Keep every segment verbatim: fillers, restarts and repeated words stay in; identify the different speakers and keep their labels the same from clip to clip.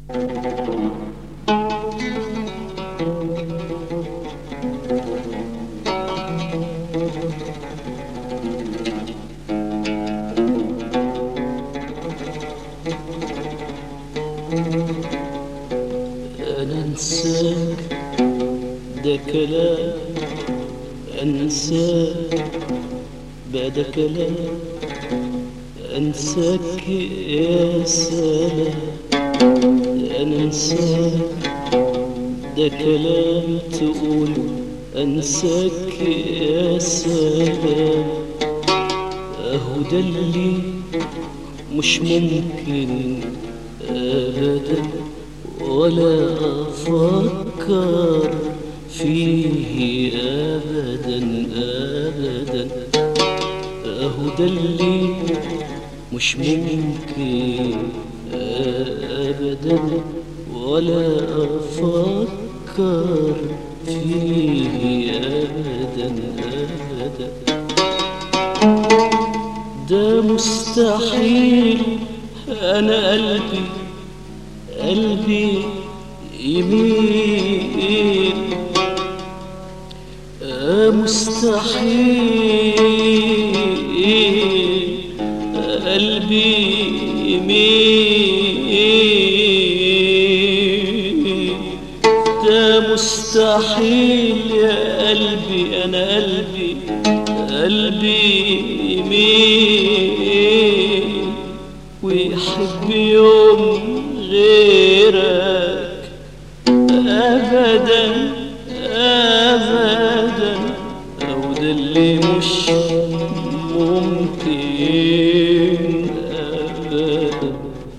Speaker 1: أنا أنساك ده كلام، أنساك بعد كلام، أنساك يا سلام. أنا أنساك ده كلام تقول أنساك يا سلام. أهو ده اللي مش ممكن أبدا ولا أفكر فيه أبدا أبدا. أهو ده اللي مش ممكن أبدا ولا أفكر فيه أبدا أبدا. ده مستحيل، أنا قلبي قلبي يميل. آه مستحيل قلبي يميل. ده مستحيل يا قلبي، أنا قلبي قلبي يميل ويحب يوم غيرك أبدا أبدا. أو ده اللي مش ممكن أبدا.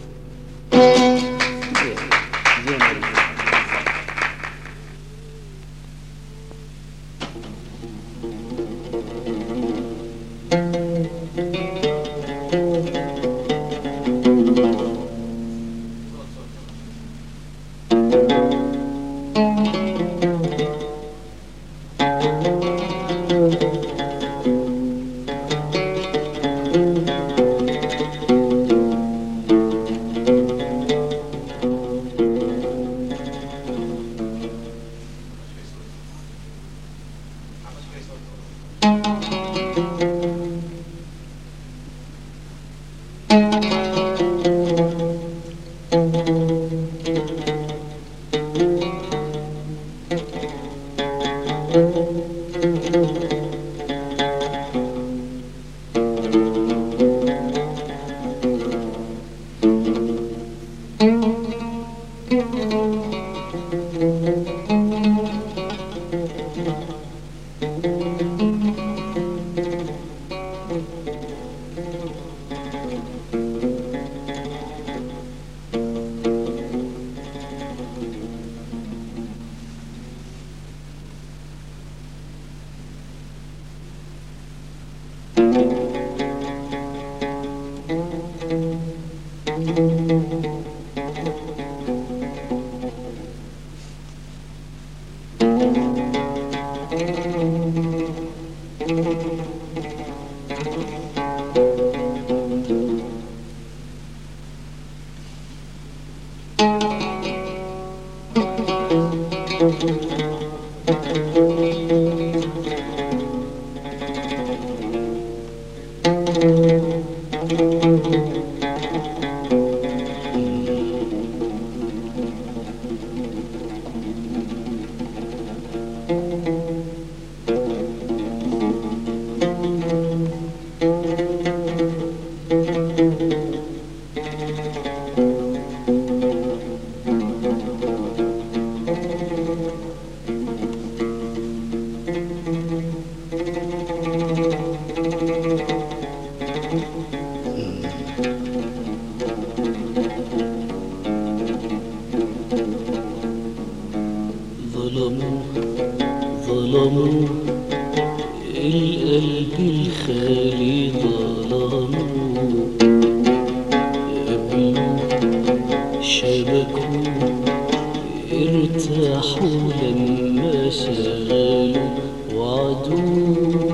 Speaker 1: ظلموا ظلموا القلب الخالي، ظلموا قبلوا شبكوا ارتاحوا لما شغلوا وعدوا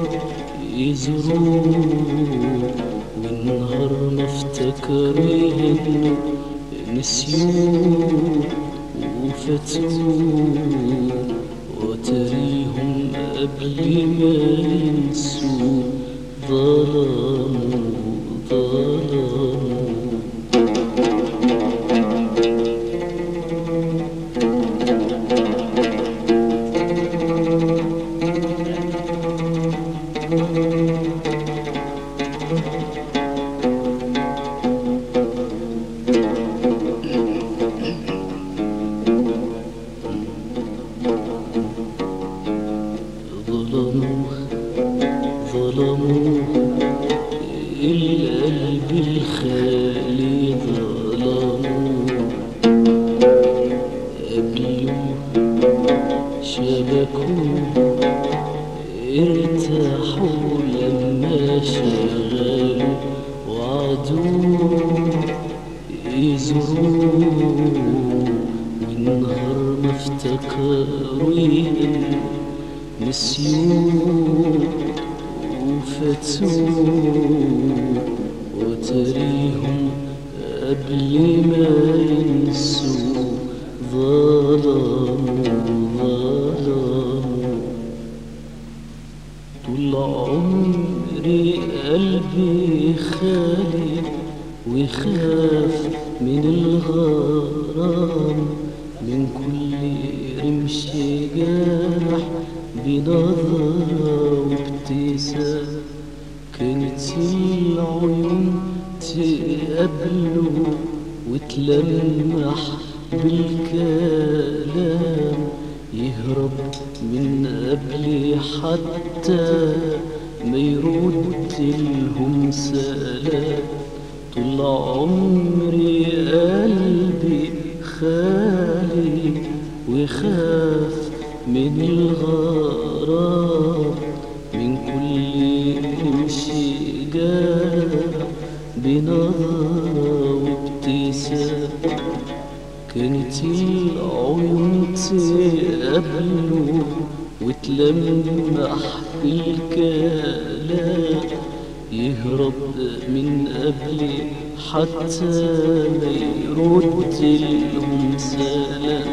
Speaker 1: يزوروا. والنهار ما افتكروا يهنوا نسيوا وفتوا وتريهم قبل ما ينسوا ظلموا ظلموا ظلموا القلب الخالي ظلموا قبلوا شبكوا ارتاحوا لما شغلوا وعدوا يزوروا من نهار ما افتكروا يهنوا نسيوا وفتوا وتريهم قبل ما ينسوا ظلموا ظلموا طول عمري قلبي خالي ويخاف من الغرام من كل رمش جارح بنظرة وابتسام كانت العيون تقابله وتلمح بالكلام يهرب من قبل حتى ما يرد لهم سلام طول عمري قلبي خالي ويخاف من الغرام من كل شي جارح بنظرة وابتسام كانت العيون تقابله وتلمح بالكلام يهرب من قبل حتى ما يرد لهم سلام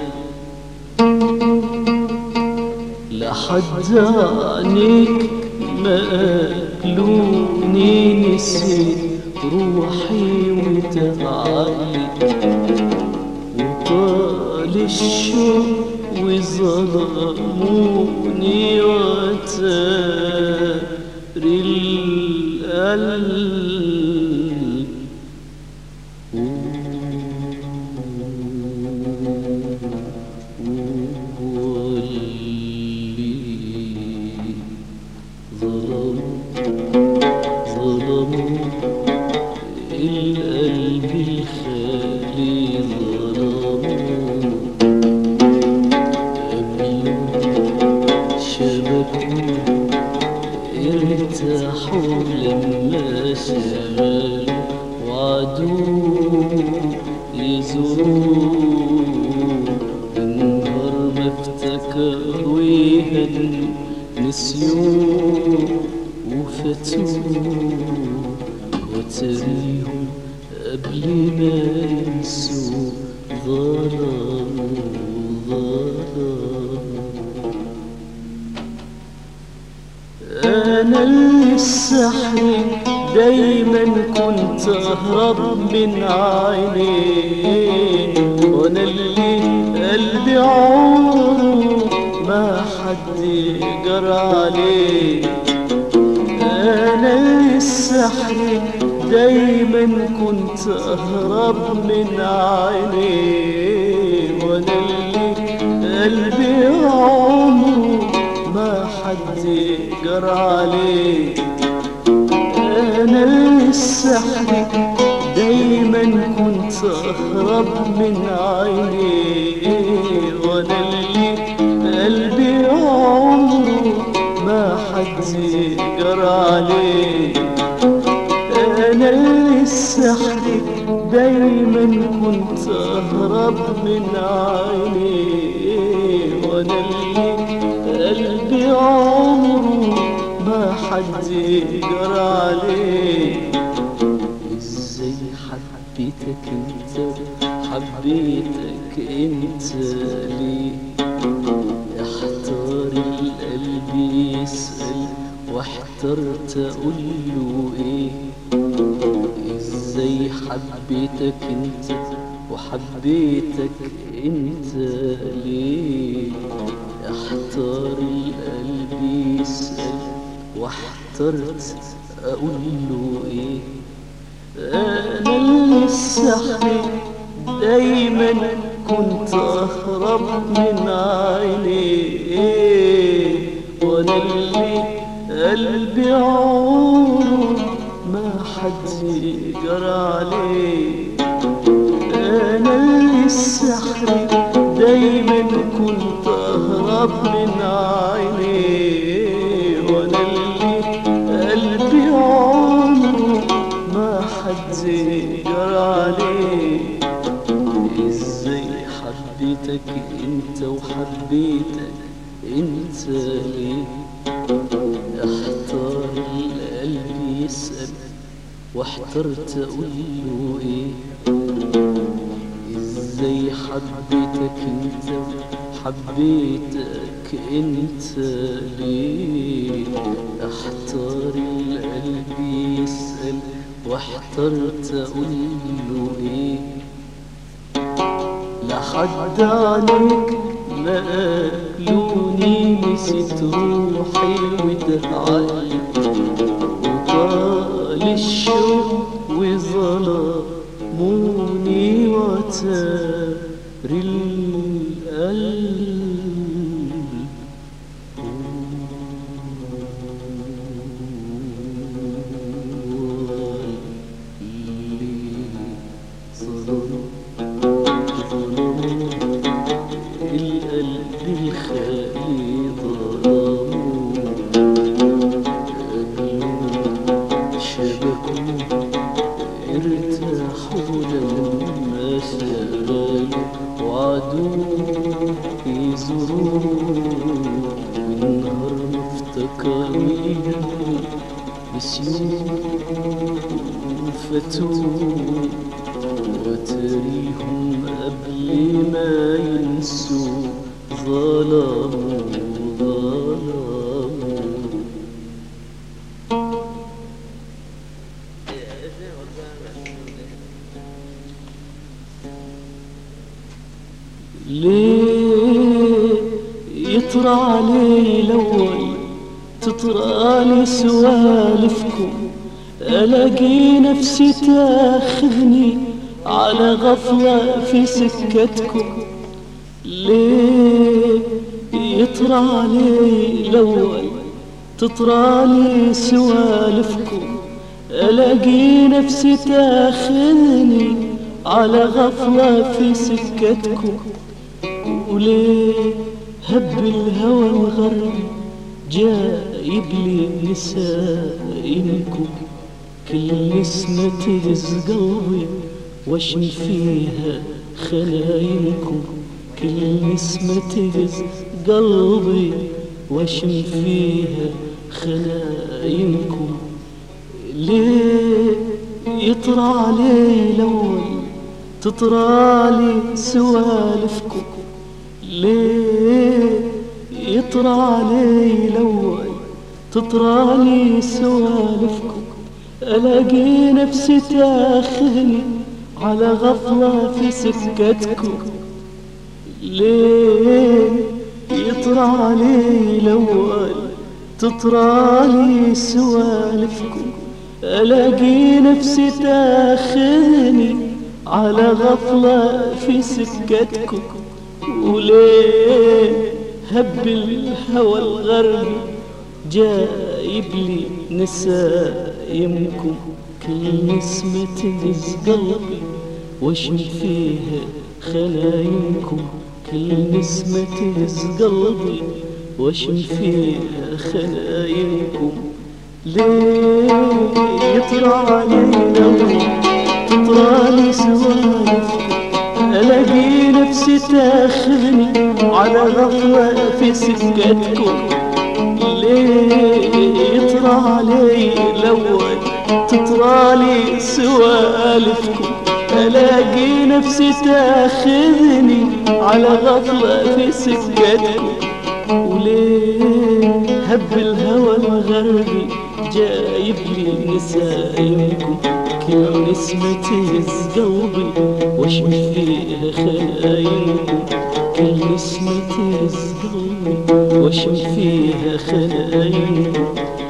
Speaker 1: لحد عينيك ما قالوني نسيت روحي وتعالي وطال الشوق وظلموني وتاري القلب ظلموا ظلموا القلب الخالي ظلموا قبلوا شبكوا ارتاحوا لما شغلوا وعدوا يزوروا النهار ما افتكروا يهنوا نسيوا وفتوا وتريهم قبل ما ينسوا ظلموا ظلموا أنا اللي السحر دايما كنت أهرب من عينيه وأنا اللي قلبي عمره ما حد جرى عليه أنا اللي السحر دايما كنت أهرب من عينيه وأنا اللي قلبي عمره ما حد جرى عليه أنا اللي السحر دايما كنت أهرب من عينيه وأنا اللي قلبي عمره ما حد جرى عليه أنا اللي السحر دايما كنت أهرب من عينيه وأنا اللي قلبي عمره ما حد جرى عليه إزاي حبيتك انت حبيتك انت ليه؟ احتار القلب يسأل واحترت اقوله ايه؟ ازاي حبيتك انت وحبيتك انت ليه؟ احتار القلب يسأل واحترت اقوله ايه؟ انا اللي السحر دايما كنت اهرب من عينيه، وانا اللي قلبي عمره ما حد جرى عليه. انا اللي السحر دايما كنت اهرب من عينيه، وانا اللي قلبي عمره ما حد جرى عليه. ازاي حبيتك انت وحبيتك انت ليه؟ احتار القلب يسأل واحترت اقوله ايه؟ ازاي حبيتك انت وحبيتك انت ليه؟ احتار القلب يسأل واحترت اقوله ايه؟ لحد عليك ما قالوني نسيت روحي وتعالي، وطال الشوق وظلموني وتاري القلب. القلب الخالي ظلموه، شبكوه ارتاحوا لما سالوا، وعدوه يزوروه والنهار ما افتكروا نسيوه فاتوه، وتريهم قبل ما ينسوا ظلموا ظلموا. ليه يطرى علي الأول تطرالي سوالفكم، ألاقي نفسي تاخذني على غفلة في سكتكم. ليه يطرى علي الأول تطرالي سوالفكم، ألاقي نفسي تاخذني على غفلة في سكتكم. وليه هب الهوى الغربي جايب لي نسائمكم، كل نسمة تهز قلبي واشم فيها خلايمكم، كل نسمة تهز قلبي واشم فيها خلايمكم. ليه يطرى علي الأول تطرالي سوالفكم، ليه يطرى علي الأول تطرالي سوالفكم، ألاقي نفسي تاخذني على غفلة في سكتكم. ليه يطرى علي الأول تطرالي سوالفكم، ألاقي نفسي تاخذني على غفلة في سكتكم. وليه هب الهوى الغربي جايب لي نسايمكم، كل نسمة تهز قلبي واشم فيها خلايمكم، كل نسمة تهز قلبي واشم فيها خلايمكم. ليه يطرى علي الأول تطرالي سوالفكم، ألاقي نفسي تاخذني على غفلة في سكتكم. ليه يطرى علي الأول تطرالي سوالفكم، الاقي نفسي تاخذني على غفلة في سكتكم. وليه هب الهوى الغربي جايب لي نسايمكم، كل نسمة تهز قلبي واشم فيها خلايمكم، كل نسمة تهز قلبي واشم فيها خلايمكم.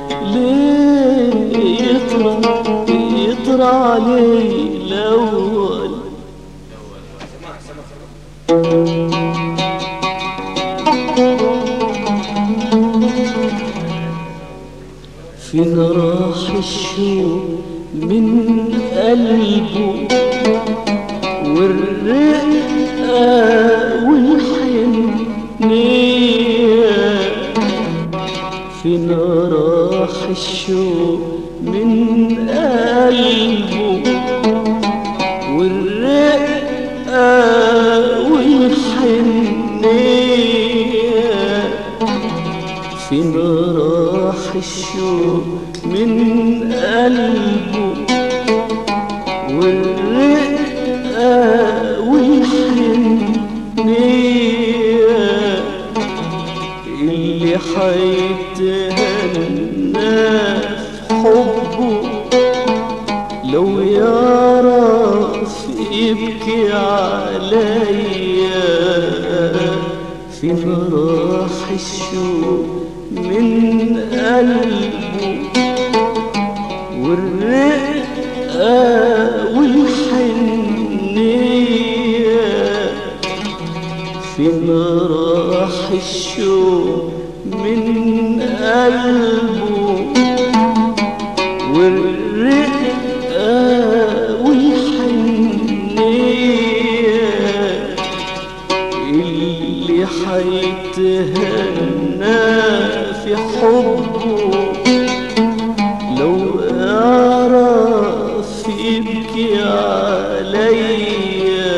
Speaker 1: ليه يطرى يطرى علي الأول فين راح الشوق من قلبه والرقة والحنية، فين راح الشوق من قلبه والرقة والحنية، فين راح الشوق من قلبه والرقة والحنية، اللي حيتهنى في حبه لو يعرف يبكي عليا، فين راح الشوق من قلبه والرقة والحنية، فين راح الشوق من قلبه والرقة والحنية، اللي حيتهنى في حبه لو أعرف يبكي عليا.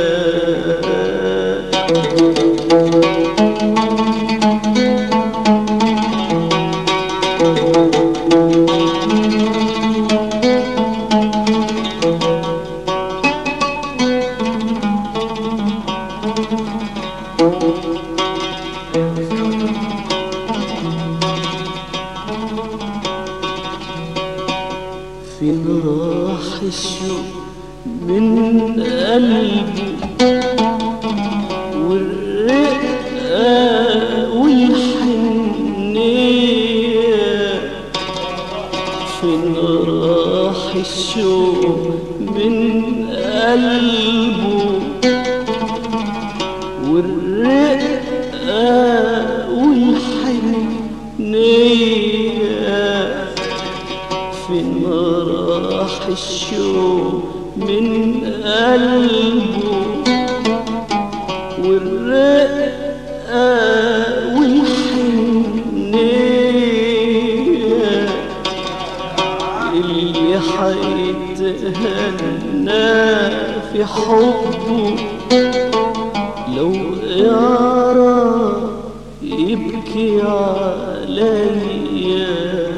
Speaker 1: فين راح الشوق من قلبي والرقة والحنية، فين راح الشوق من قلبه والرقة والحنية، فين راح الشوق من قلبه والرقة والحنية، اللي حيتهنى في حبه لو يعرف يبكي عليا.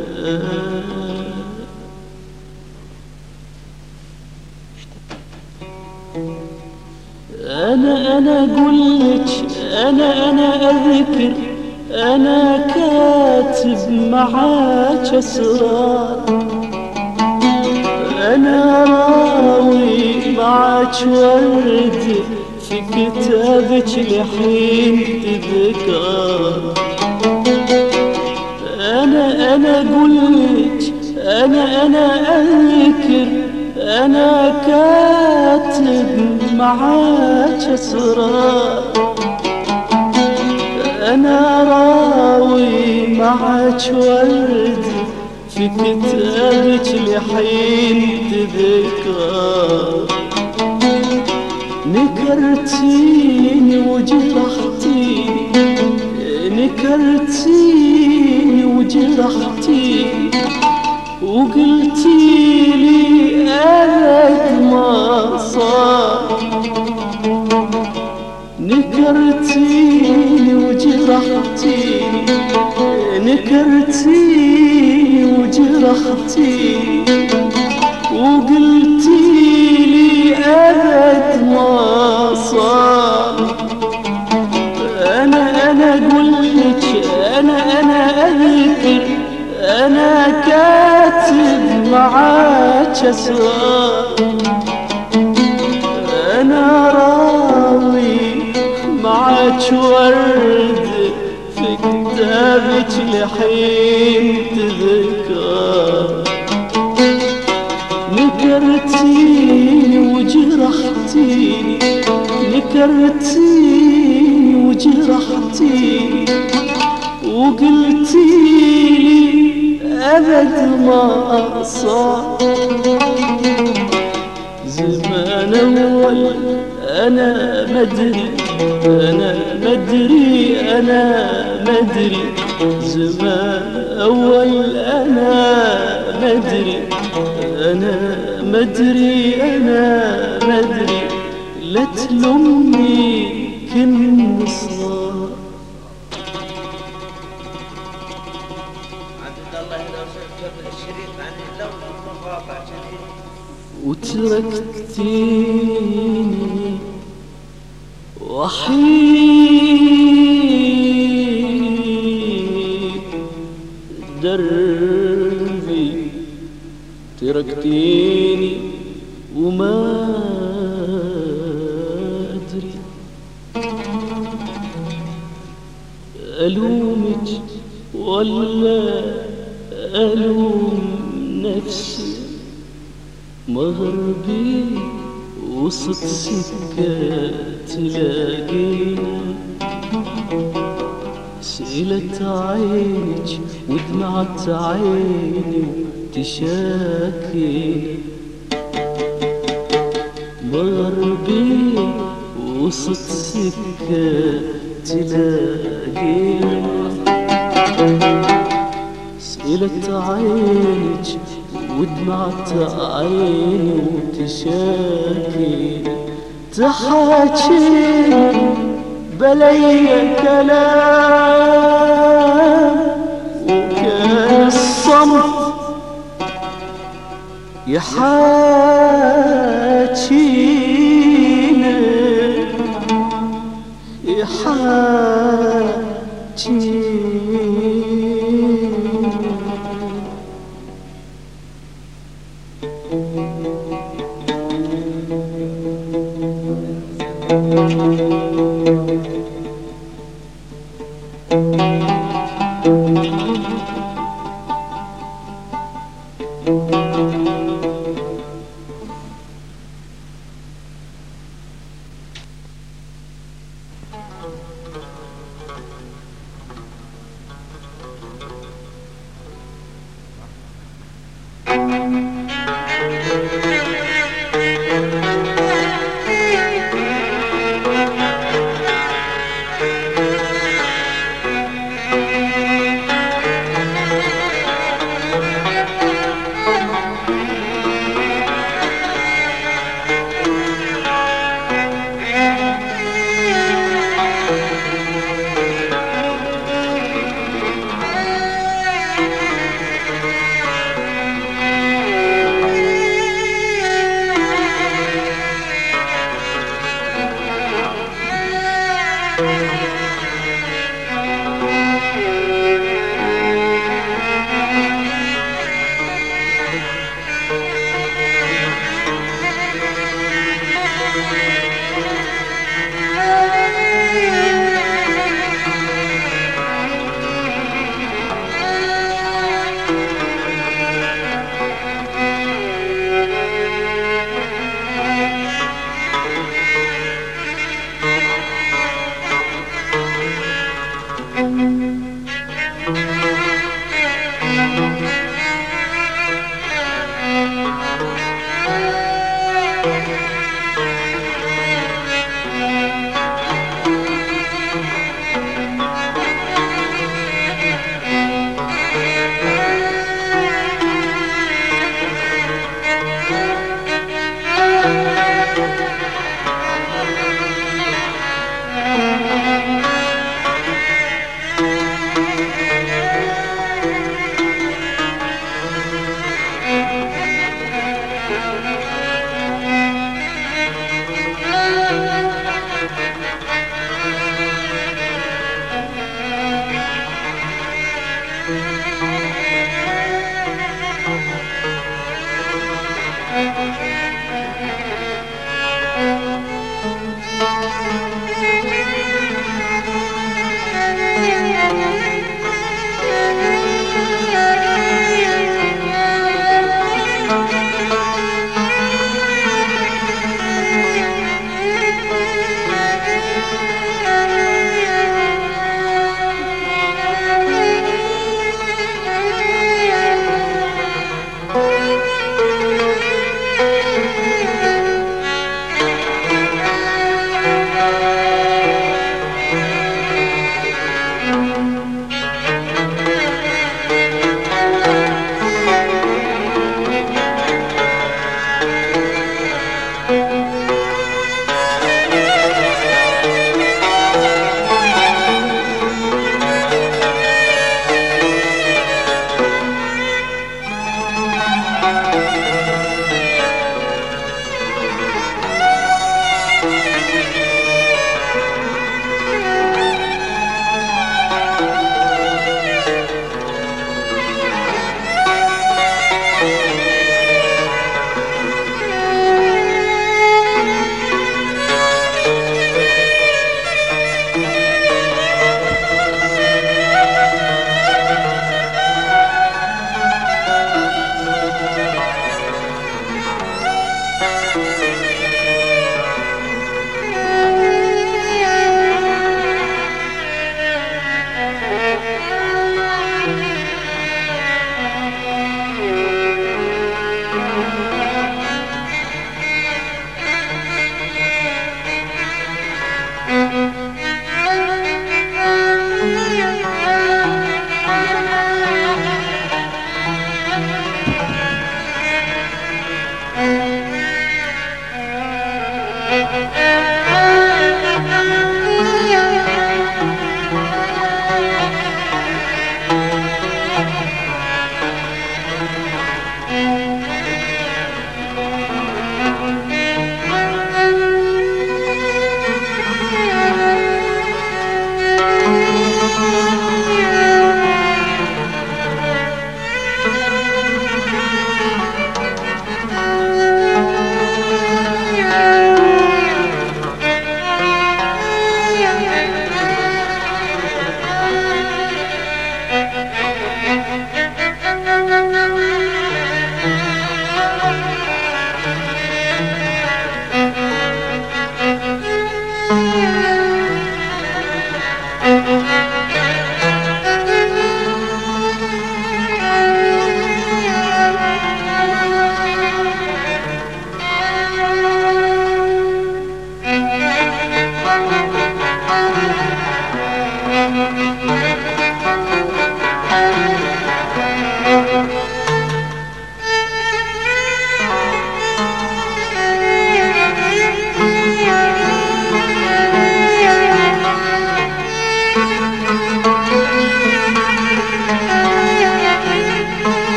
Speaker 1: أنا أنا أقولك أنا أنا أذكر أنا كاتب معاك أسرار، أنا راوي معاك ورد في كتابك لحين تذكر. أنا أنا أقولك أنا أنا أذكر أنا كاتب معاك أسرار، أنا راوي معاك ورد في كتابك لحين تذكر. نكرتيني وجرحتيني نكرتيني وجرحتيني وقلتيلي أبد ما صار، نكرتيني وجرحتيني نكرتيني وجرحتيني وقلتيلي أبد معاك اسرار انا راوي معاك ورد في كتابك لحين تذكر نكرتيني وجرحتيني نكرتيني وجرحتيني وقلتيلي أبد ما صار زمان أول أنا مدري أنا مدري أنا مدري زمان أول أنا مدري أنا مدري أنا مدري لا تلومني كن صار وتركتيني وحيد دربي تركتيني وما أدري ألومك ولا ألوم نفسي مغربي وسط سكة تلاقينا سئلت عينك ودمعت عيني وتشاكينا مغربي وسط سكة تلاقينا سئلت عينك ودمعت عيني وتشاكيني تحاكيني بلي كلام وكان الصمت يحاكيني يحاكيني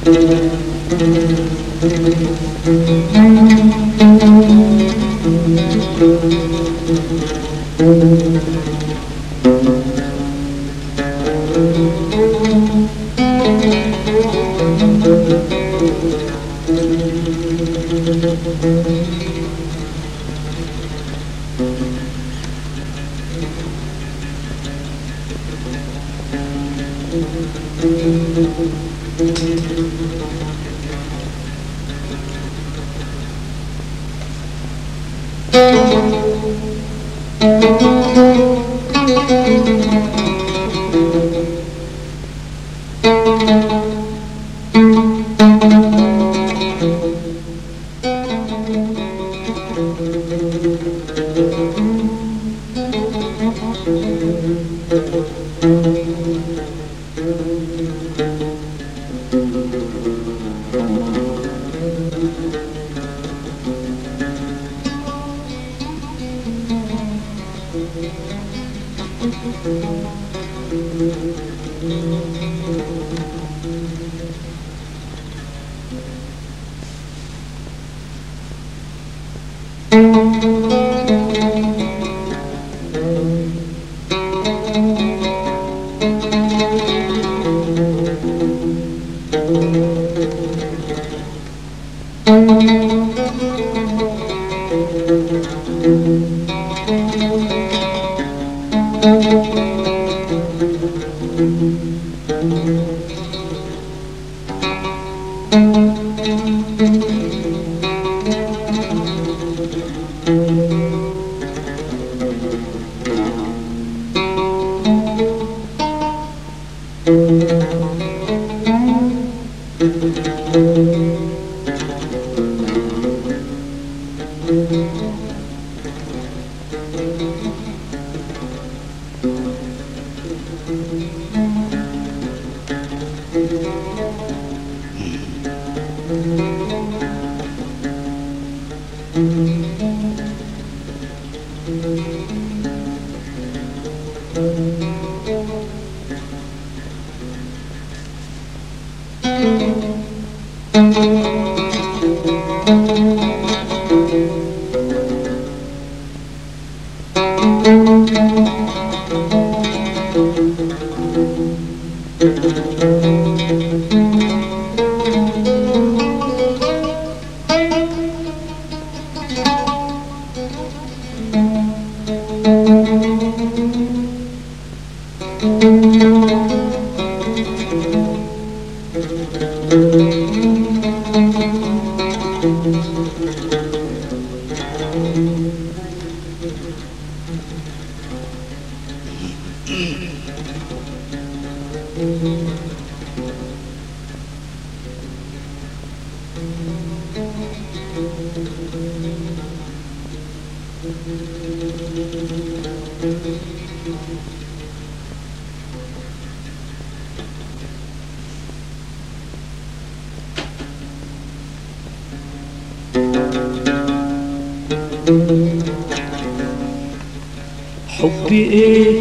Speaker 1: حبي ايه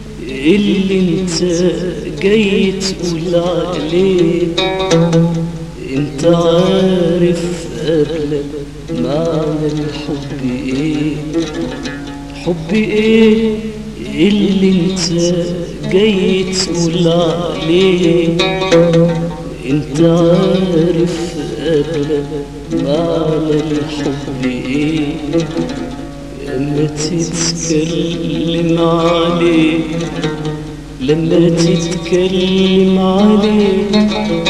Speaker 1: اللي انت جاي تقول عليه؟ انت عارف قبل معنى الحب ايه؟ حبي ايه اللي انت جاي تقول عليه؟ انت عارف قبل معنى الحب ايه؟ لما تتكلم عليه، لما تتكلم عليه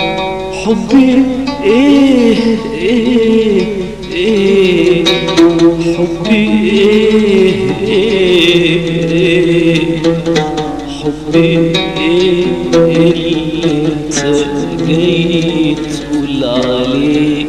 Speaker 1: حبي ايه ايه ايه، حبي ايه ايه، حبي ايه اللي انت جاي تقول عليه؟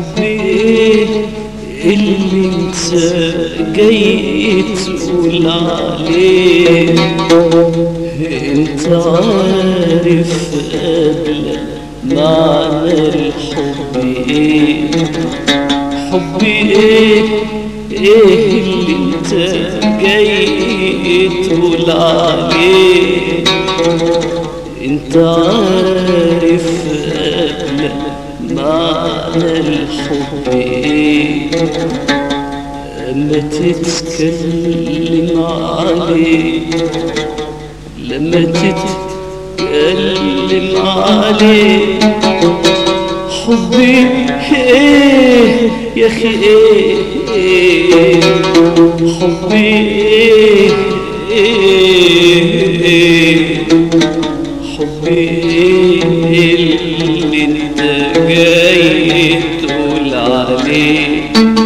Speaker 1: حبي ايه اللي انت جاي تقول عليه؟ انت عارف قبل معنى الحب ايه؟ حبي ايه ايه اللي انت جاي تقول عليه؟ انت عارف قبل معنى الحب ايه؟ اما تتكلم عليه، لما تتكلم عليه حبي ايه يا اخي ايه, إيه حبي ايه, إيه, إيه حبي ايه اللي انت جاي تقول عليه؟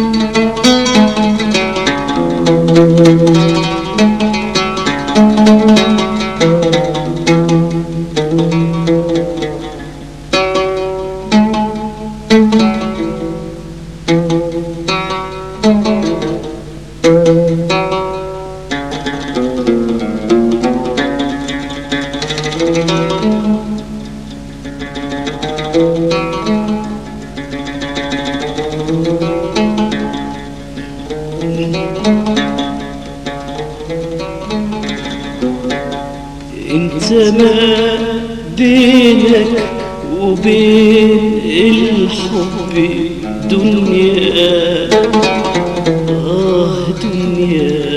Speaker 1: انت ما بينك وبين الحب دنيا، آه دنيا،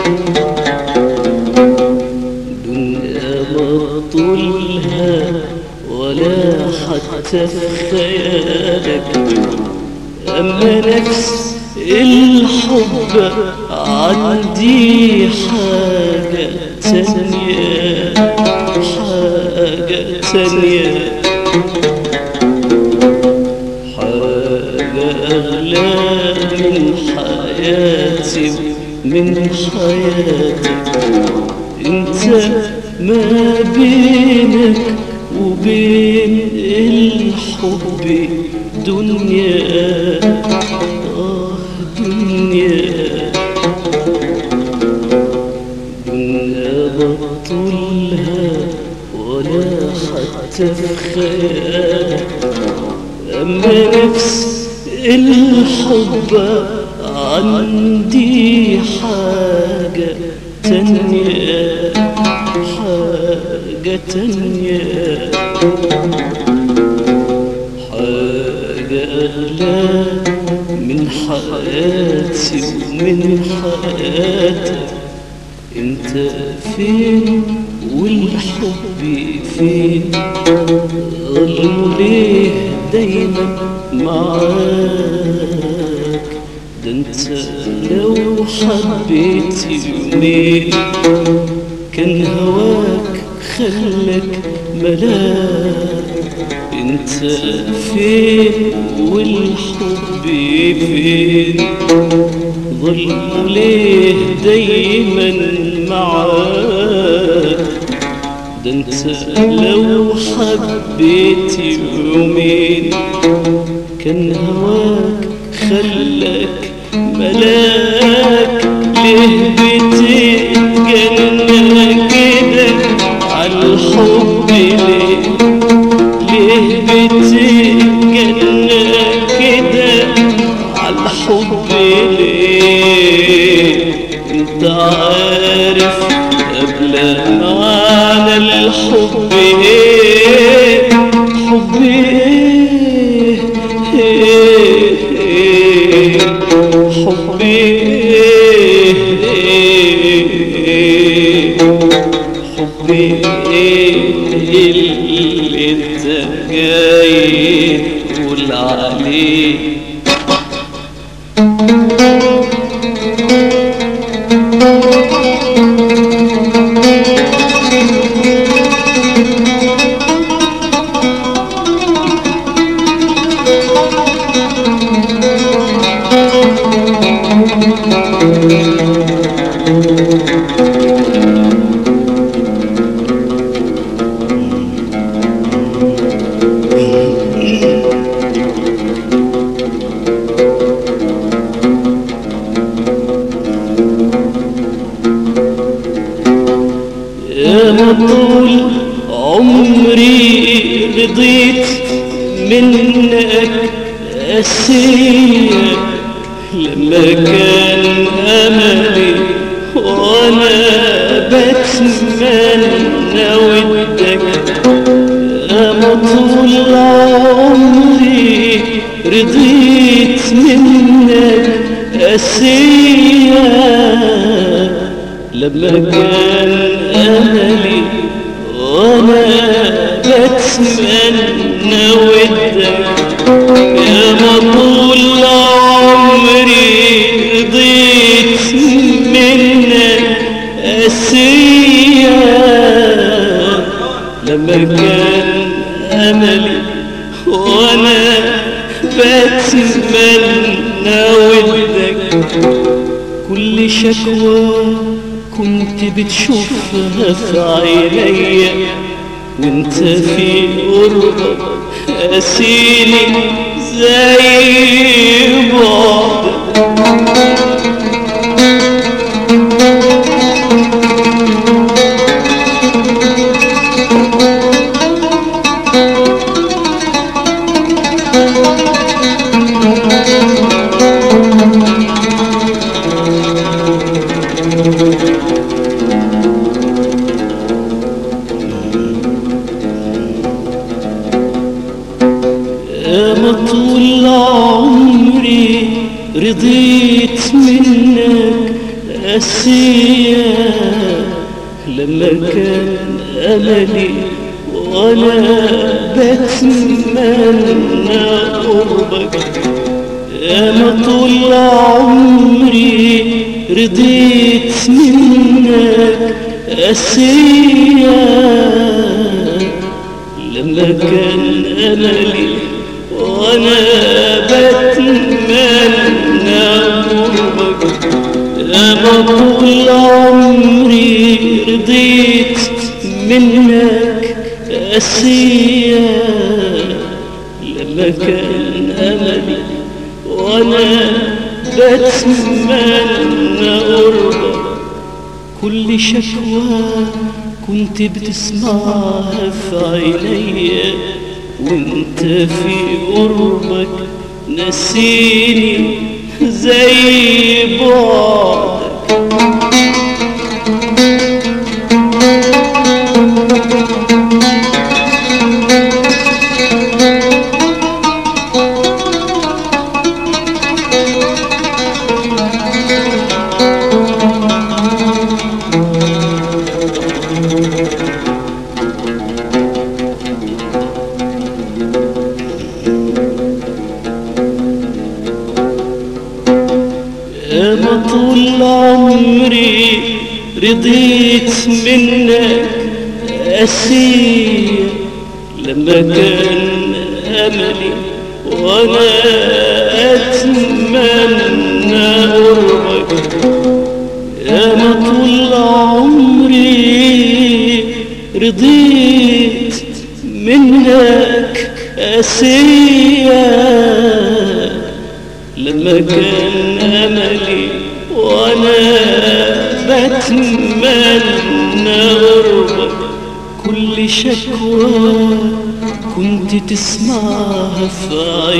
Speaker 1: دنيا ما طولها ولا حتى في خيالك. أما نفس الحب عندي حاجة تانية، حاجة تانية، حاجة أغلى من حياتي ومن حياتك. انت ما بينك وبين الحب دنيا، آه دنيا، دنيا بطولها ولا حتى في خيالك. أما نفس الحب عندي حاجة تانية، حاجة تانية، حاجة أغلى من حياتي ومن حياتك. انت فين والحب فين؟ ظلموا ليه دايما معاك؟ ده انت لو حبيت يومين كان هواك خلك ملاك. انت فين والحب فين؟ ظلموا ليه دايما معاك؟ ده انت لو حبيت يومين كان هواك خلك ملاك. ليه بتتجنى كده عالحب ليه؟ ليه بتتجنى كده عالحب ليه؟ انت عارف قبل معنى الحب ايه؟ حب ايه, إيه, إيه حب ايه, إيه حب ايه اللي انت جاي تقول عليه؟ قاسية لما كان أملي وأنا بتمنى ودك أما طول عمري رضيت منك قاسية لما كان أملي وأنا بتمنى ودك يا طول عمري رضيت منك قاسية لما كان أملي وأنا بتمنى ودك كل شكوى كنت بتشوفها في عينيا وانت في قربك قاسيني زي بعضك أما طول عمري رضيت منك قاسية لما كان أملي وأنا بتمنى قربك أما طول عمري رضيت منك قاسية لما كان أملي وأنا بتمنى قربك أما طول عمري رضيت منك قاسية لما كان أملي وأنا بتمنى قربك كل شكوى كنت بتسمعها في عينيا وانت في قربك نسيني زي بعدك أما طول عمري رضيت منك قاسية لما كان أملي وأنا أتمنى قربك أما طول عمري رضيت منك قاسية لما كان أملي وأنا بتمنى قربك كل شكوى كنت تسمعها في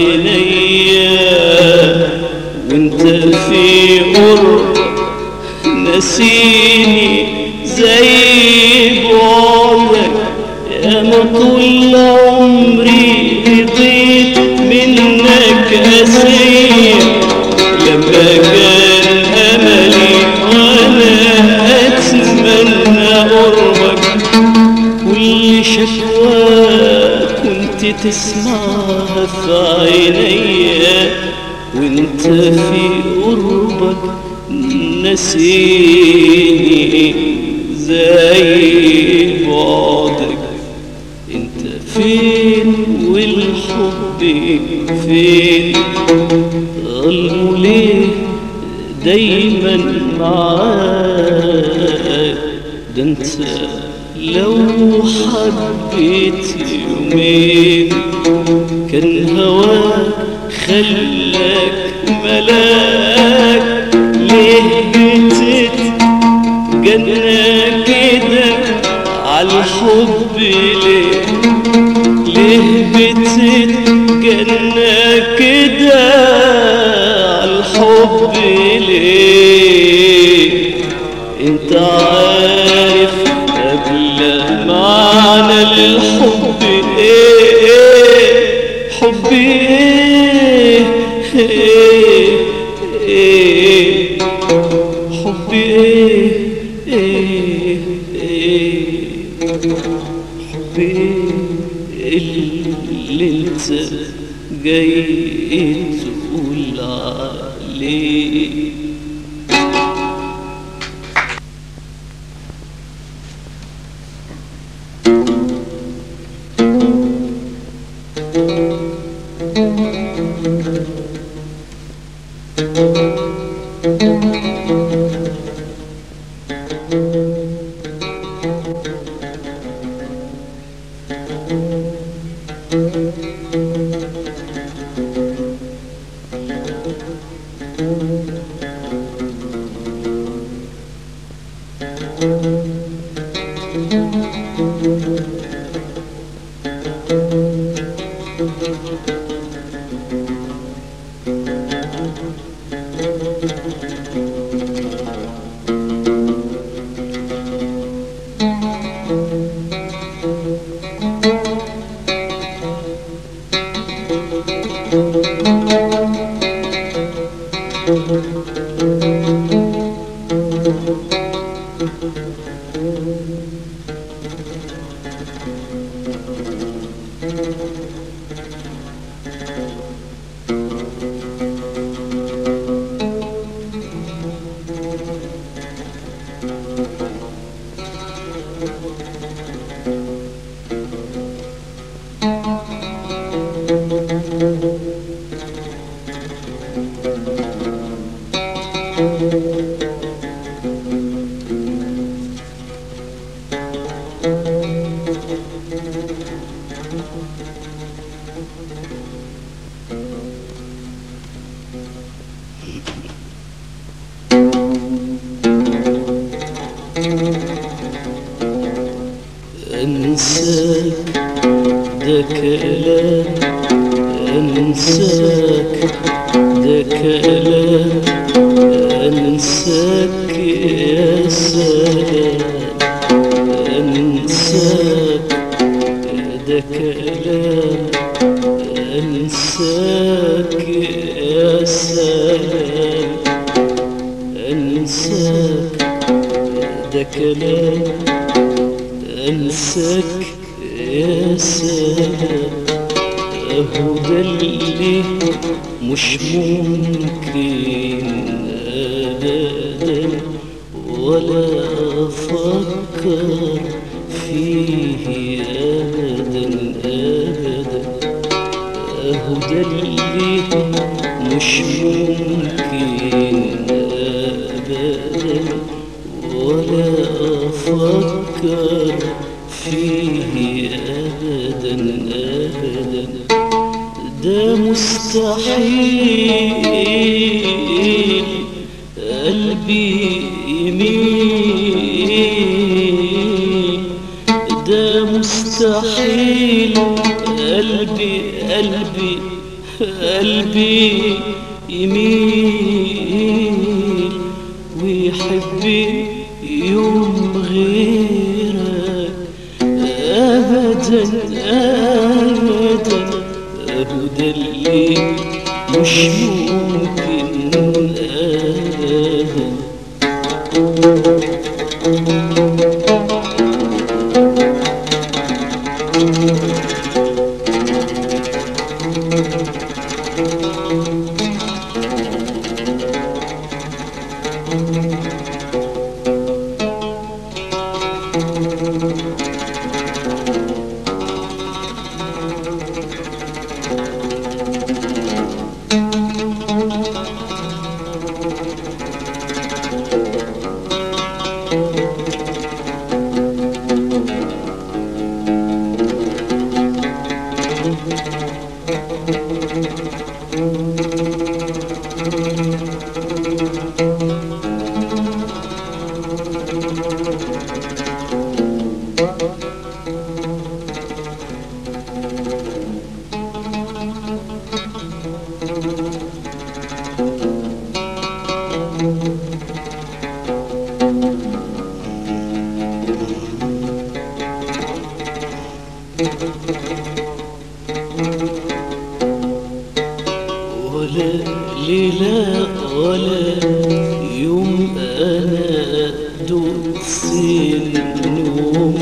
Speaker 1: عينيا وانت في قربك نسيني زي بعدك أنا طول عمري رضيت منك قاسية لما كان أملي وأنا أتمنى قربك كل شكوى كنت تسمعها في عينيا وانت في قربك نسيني زي بعدك انت فين والحب فين ظلموا ليه دايما معاك ده انت لو حبيت يومين كان هواك خلاك ملاك ليه بتتجنى كده عالحب ليه ليه بتتجنى كده الحب ليه؟ انت عارف قبل معنى الحب ايه؟ حب ايه؟ ايه ايه حب ايه؟ ايه ايه حب ايه اللي انت جاي تقول عليه؟ أنساك ده كلام، أنساك ده كلام، أنساك يا سلام، أنساك ده كلام، أنساك يا سلام، أنساك ده كلام، أنساك يا سلام. أهو ده اللي مش ممكن أبدا ولا أفكر فيه أبدا أبدا. أهو ده اللي مش ممكن أبدا ولا أفكر فيه أبدا أبدا. ده مستحيل قلبي يميل، ده مستحيل قلبي قلبي قلبي يميل ويحب يوم غيرك أبدا أبدا. أهو ده اللي مش ممكن أبدا. لا ولا يوم أنا دقت النوم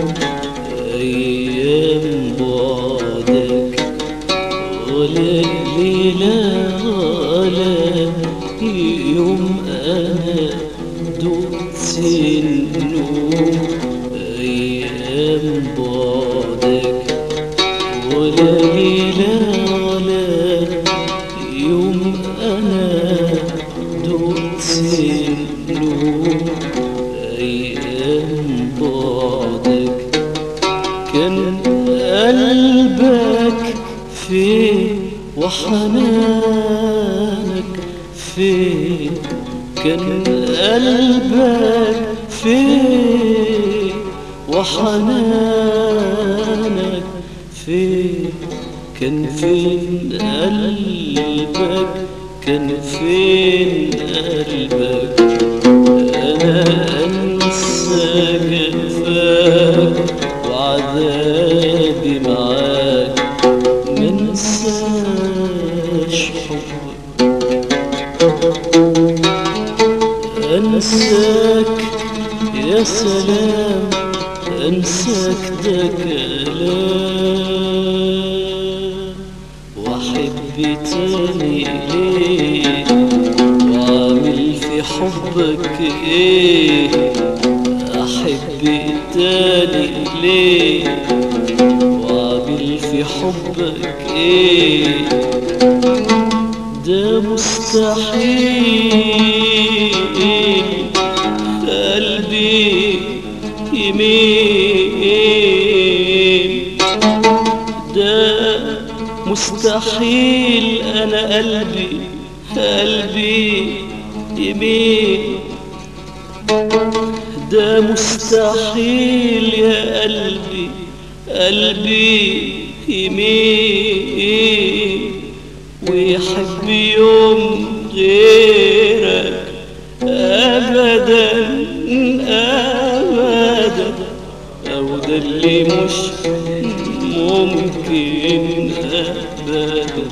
Speaker 1: أيام بعدك، ولا ليلة ولا يوم أنا دقت النوم أيام بعدك، ولا ليلة ولا يوم أنا دقت النوم أيام بعدك. كان قلبك فين وحنانك فين، كان قلبك فين وحنانك فين، كان فين قلبك، كان فين قلبك. أنا أنسى جفاك وعذابي معاك، منساش حبك. أنساك يا سلام، أنساك ده كلام، وأحب تاني ليه وأعمل في حبك إيه، أحب تاني ليه وأعمل في حبك إيه، ده مستحيل قلبي يمين، ده مستحيل أنا قلبي قلبي يمين، ده مستحيل يا قلبي قلبي يمين، ويحب يوم غيرك أبدا أبدا، أو ده اللي مش ممكن أبدا.